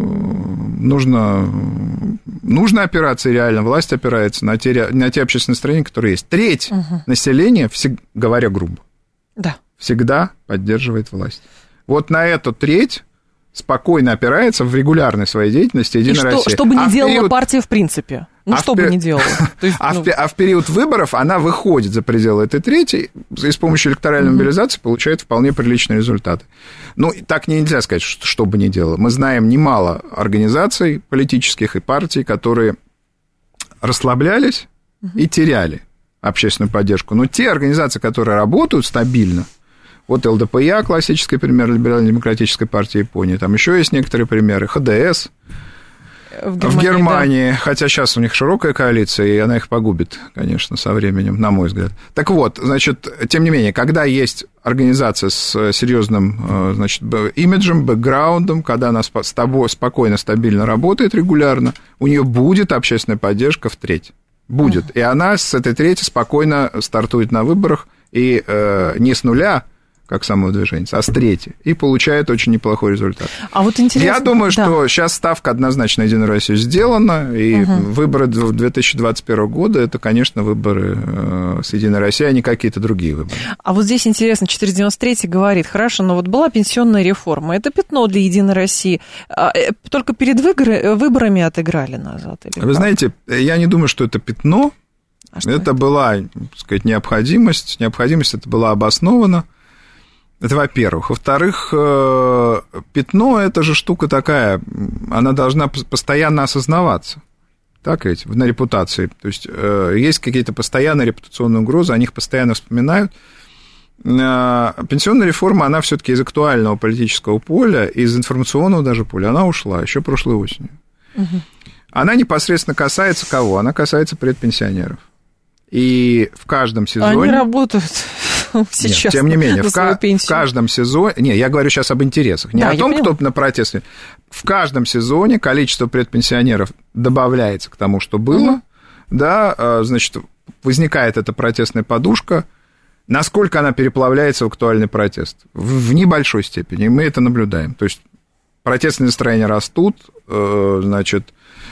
нужно, нужно опираться, реально власть опирается на те, на те общественные настроения, которые есть. Треть угу. населения, всег... говоря грубо, да. всегда поддерживает власть. Вот на эту треть спокойно опирается в регулярной своей деятельности Единая что, Россия. Что бы ни а делала период... партия в принципе. Ну, а что в... бы ни делала. То есть, а, ну... в... а в период выборов она выходит за пределы этой трети и с помощью электоральной угу. мобилизации получает вполне приличные результаты. Ну, так нельзя сказать, что, что бы ни делала. Мы знаем немало организаций политических и партий, которые расслаблялись угу. и теряли общественную поддержку. Но те организации, которые работают стабильно, вот эл дэ пэ я, классический пример Либерально-демократической партии Японии, там еще есть некоторые примеры, ха дэ эс в Германии, в Германии да. хотя сейчас у них широкая коалиция, и она их погубит, конечно, со временем, на мой взгляд. Так вот, значит, тем не менее, когда есть организация с серьезным, значит, имиджем, бэкграундом, когда она с тобой спокойно, стабильно работает регулярно, у нее будет общественная поддержка в треть. Будет. И она с этой третьей спокойно стартует на выборах, и э, не с нуля, как самовыдвиженец, а с третьей, и получает очень неплохой результат. А вот интересно... Я думаю, да. что сейчас ставка однозначно на Единую Россию сделана, и угу. выборы две тысячи двадцать первого года, это, конечно, выборы э, с Единой Россией, а не какие-то другие выборы. А вот здесь интересно, четыреста девяносто третий говорит, хорошо, но вот была пенсионная реформа, это пятно для Единой России, только перед выборами отыграли назад? Или Вы как? знаете, я не думаю, что это пятно, а что это, это была, так сказать, необходимость, необходимость это была обоснована. Это во-первых. Во-вторых, пятно – это же штука такая, она должна постоянно осознаваться. Так ведь, на репутации. То есть, есть какие-то постоянные репутационные угрозы, о них постоянно вспоминают. Пенсионная реформа, она все-таки из актуального политического поля, из информационного даже поля, она ушла еще прошлой осенью. Угу. Она непосредственно касается кого? Она касается предпенсионеров. И в каждом сезоне... Они работают сейчас. Нет, тем не менее, в, ка- в каждом сезоне... Не, я говорю сейчас об интересах. Не да, о том, кто на протесте. В каждом сезоне количество предпенсионеров добавляется к тому, что было. Угу. Да, значит, возникает эта протестная подушка. Насколько она переплавляется в актуальный протест? В, в небольшой степени. Мы это наблюдаем. То есть протестные настроения растут, значит...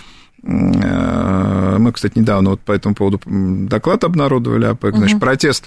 Мы, кстати, недавно вот по этому поводу доклад обнародовали, значит, угу. протест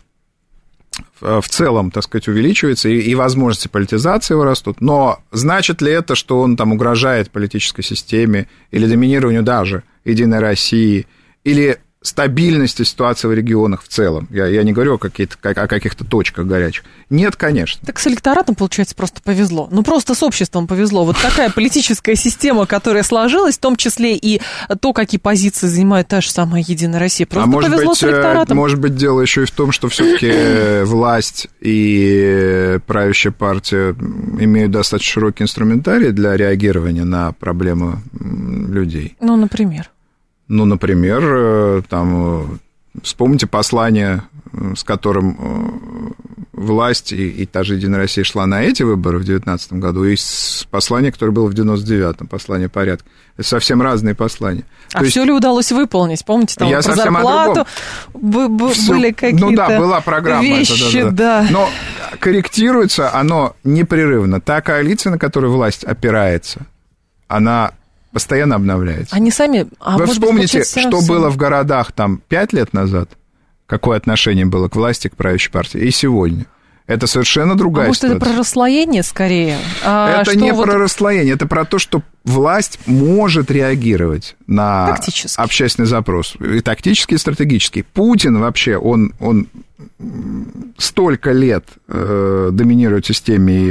в целом, так сказать, увеличивается, и, и возможности политизации его растут, но значит ли это, что он там угрожает политической системе или доминированию даже Единой России, или стабильности ситуации в регионах в целом? Я, я не говорю о, каких-то, о каких-то точках горячих. Нет, конечно. Так с электоратом, получается, просто повезло. Ну, просто с обществом повезло. Вот такая политическая система, которая сложилась, в том числе и то, какие позиции занимает та же самая Единая Россия. Просто а повезло быть, с электоратом. Может быть, дело еще и в том, что все-таки власть и правящая партия имеют достаточно широкий инструментарий для реагирования на проблемы людей. Ну, например? Ну, например, там, вспомните послание, с которым власть и, и та же Единая Россия шла на эти выборы в две тысячи девятнадцатом году, и послание, которое было в девяносто девятом, послание порядка. Это совсем разные послания. А все ли удалось выполнить? Помните, там я про зарплату б- б- были какие-то Ну да, была программа. Вещи, это, да, да, да. Но корректируется оно непрерывно. Та коалиция, на которую власть опирается, она... постоянно обновляется. Они сами... А Вы может вспомните, быть, что все... было в городах там пять лет назад, какое отношение было к власти, к правящей партии, и сегодня. Это совершенно другая а может, ситуация. это про расслоение скорее? А это не вот... про расслоение, это про то, что власть может реагировать на общественный запрос. И тактически, и стратегически. Путин вообще, он, он столько лет э, доминирует в системе и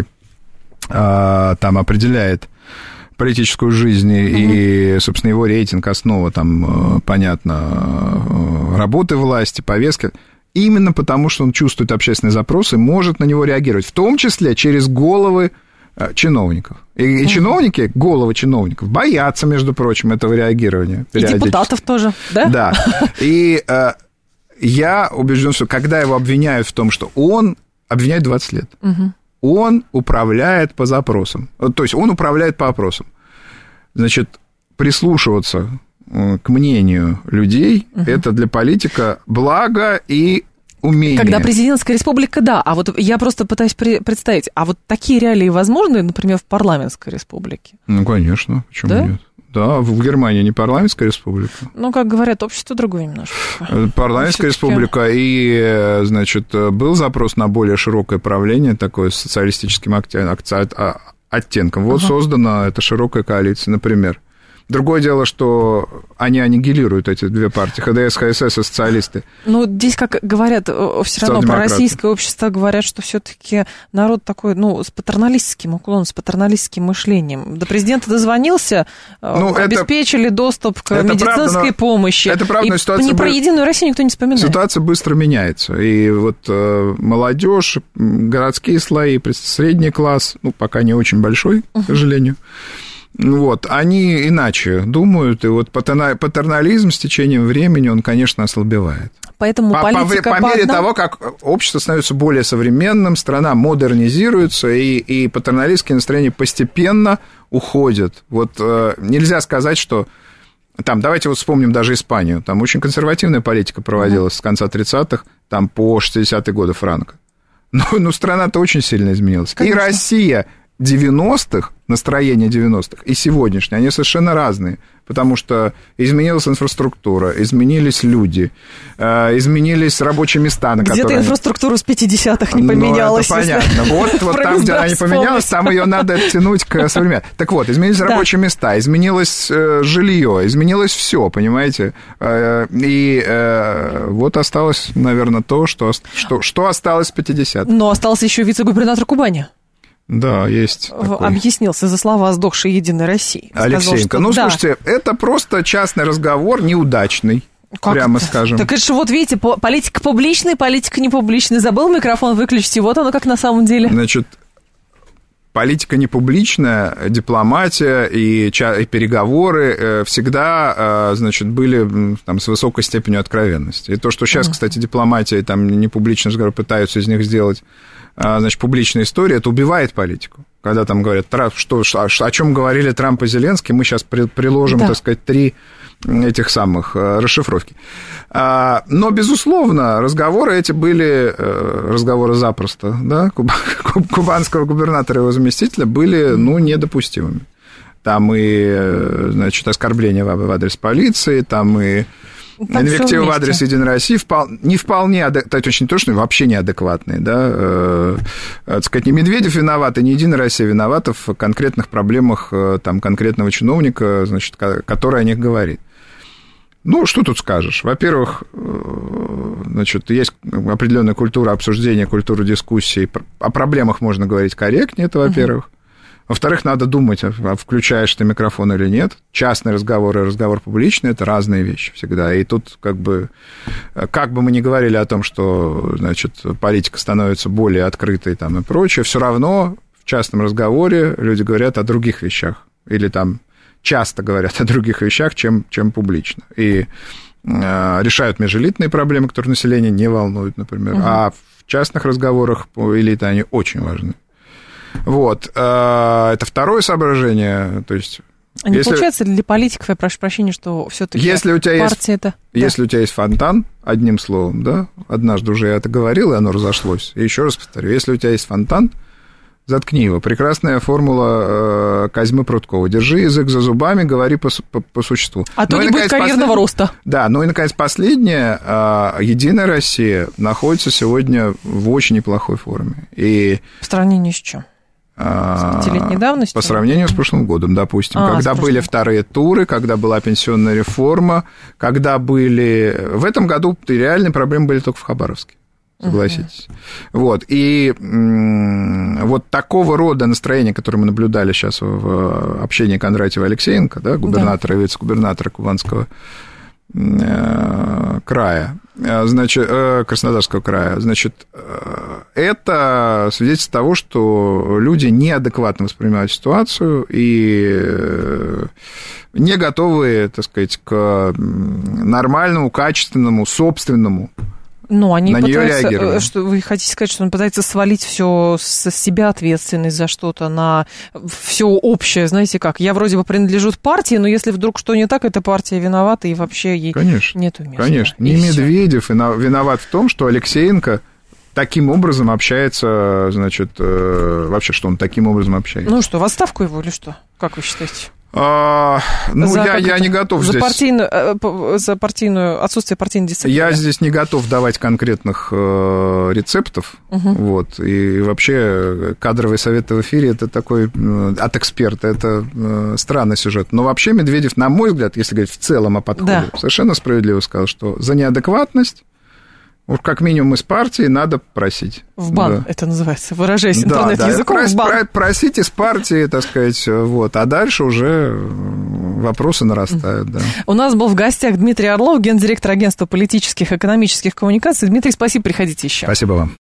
э, там определяет политическую жизнь, угу. и, собственно, его рейтинг, основа, там, понятно, работы власти, повестки, именно потому, что он чувствует общественный запрос и может на него реагировать, в том числе через головы чиновников. И, и угу. чиновники, головы чиновников, боятся, между прочим, этого реагирования. И депутатов тоже, да? Да. И э, я убежден, что когда его обвиняют в том, что он обвиняет двадцать лет, угу. он управляет по запросам. То есть он управляет по опросам. Значит, прислушиваться к мнению людей, угу. это для политика благо и умение. Когда президентская республика, да. А вот я просто пытаюсь представить, а вот такие реалии возможны, например, в парламентской республике? Ну, конечно, почему да? нет? Да, в Германии не парламентская республика. Ну, как говорят, общество другое немножко. Парламентская республика, и, значит, был запрос на более широкое правление, такое с социалистическим оттенком. Вот ага. создана эта широкая коалиция, например. Другое дело, что они аннигилируют эти две партии, ХДС, ХСС и социалисты. Ну, здесь, как говорят, все равно про российское общество говорят, что все-таки народ такой, ну, с патерналистским уклоном, с патерналистским мышлением. До президента дозвонился, ну, обеспечили это, доступ к медицинской правда, помощи. Это правда, и ситуация... не про Единую Россию никто не вспоминает. Ситуация быстро меняется. И вот э, молодежь, городские слои, средний класс, ну, пока не очень большой, к сожалению, вот, они иначе думают, и вот патернализм с течением времени, он, конечно, ослабевает. Поэтому по, политика по, по мере одна... того, как общество становится более современным, страна модернизируется, и, и патерналистские настроения постепенно уходят. Вот э, нельзя сказать, что Там, давайте вот вспомним даже Испанию. Там очень консервативная политика проводилась mm-hmm. с конца тридцатых там, по шестидесятые годы Франко. Но, но страна-то очень сильно изменилась. Конечно. И Россия девяностых, настроение девяностых, и сегодняшние, они совершенно разные. Потому что изменилась инфраструктура, изменились люди, э, изменились рабочие места, на которые... Где-то инфраструктура с пятидесятых не поменялась. Ну, это понятно. Вот, вот там, где она не поменялась, там ее надо оттянуть к современному. Так вот, изменились да. рабочие места, изменилось э, жилье, изменилось все, понимаете? Э, и э, вот осталось, наверное, то, что, что, что осталось в пятидесятых. Но остался еще вице-губернатор Кубани. Да, есть такой. Объяснился за слова сдохшей Единой России. Алексеенко. Сказал, что... Ну, да. слушайте, это просто частный разговор, неудачный, как прямо это? Скажем. Так это же, вот видите, политика публичная, политика не публичная. Забыл микрофон выключить, и вот оно как на самом деле. Значит, политика не публичная, дипломатия и, и переговоры всегда, значит, были там, с высокой степенью откровенности. И то, что сейчас, mm-hmm. кстати, дипломатия и там не публичный разговор пытаются из них сделать, значит, публичная история, это убивает политику. Когда там говорят, что, о чем говорили Трамп и Зеленский, мы сейчас при, приложим, да. так сказать, три этих самых расшифровки. Но, безусловно, разговоры эти были, разговоры запросто, да, кубанского губернатора и его заместителя были, ну, недопустимыми. Там и, значит, оскорбления в адрес полиции, там и... Там инвективы в адрес Единой России впол... не вполне, адек... то есть не то, что вообще неадекватные, да, э, так сказать, не Медведев виноват, и не Единая Россия виновата в конкретных проблемах там, конкретного чиновника, значит, который о них говорит. Ну, что тут скажешь? Во-первых, значит, есть определенная культура обсуждения, культура дискуссии, о проблемах можно говорить корректнее, это во-первых. Во-вторых, надо думать, включаешь ты микрофон или нет. Частный разговор и разговор публичный – это разные вещи всегда. И тут как бы, как бы мы ни говорили о том, что, значит, политика становится более открытой там, и прочее, все равно в частном разговоре люди говорят о других вещах. Или там часто говорят о других вещах, чем, чем публично. И э, решают межэлитные проблемы, которые население не волнуют, например. Угу. А в частных разговорах элиты, они очень важны. Вот, это второе соображение, то есть... А не если... получается для политиков, я прошу прощения, что все-таки если у тебя партия есть... это... Если да. у тебя есть фонтан, одним словом, да, однажды уже я это говорил, и оно разошлось, и еще раз повторю, если у тебя есть фонтан, заткни его. Прекрасная формула Козьмы Пруткова. Держи язык за зубами, говори по, по, по существу. А то не будет карьерного послед... роста. Да, ну и, наконец, последнее. Единая Россия находится сегодня в очень неплохой форме. И... В сравнении с чем? С пятилетней давностью? По сравнению с прошлым годом, допустим. А, когда были вторые туры, когда была пенсионная реформа, когда были... В этом году реальные проблемы были только в Хабаровске. Согласитесь. Uh-huh. Вот. И м- вот такого рода настроение, которое мы наблюдали сейчас в общении Кондратьева и Алексеенко, да, губернатора да. и вице-губернатора Кубанского э- края, значит, э- Краснодарского края, значит, э- это свидетельство того, что люди неадекватно воспринимают ситуацию и э- не готовы, так сказать, к нормальному, качественному, собственному. Ну, они пытаются, что вы хотите сказать, что он пытается свалить все с себя ответственность за что-то на все общее, знаете как? Я вроде бы принадлежу партии, но если вдруг что не так, эта партия виновата и вообще ей конечно, нету места. Конечно, не Медведев виноват в том, что Алексеенко таким образом общается, значит, вообще, что он таким образом общается. Ну что, в отставку его или что? Как вы считаете? А, ну, за, я, я не готов за здесь... Партийную, за партийную, отсутствие партийной дисциплины. Я здесь не готов давать конкретных э, рецептов. Угу. Вот, и вообще кадровые советы в эфире – это такой э, от эксперта, это э, странный сюжет. Но вообще Медведев, на мой взгляд, если говорить в целом о подходе, да. совершенно справедливо сказал, что за неадекватность уж как минимум из партии надо просить. В бан, да. это называется, выражаясь интернет-языком, да, да. в бан. Просить из партии, так сказать, вот, а дальше уже вопросы нарастают, да. У нас был в гостях Дмитрий Орлов, гендиректор агентства политических и экономических коммуникаций. Дмитрий, спасибо, приходите еще. Спасибо вам.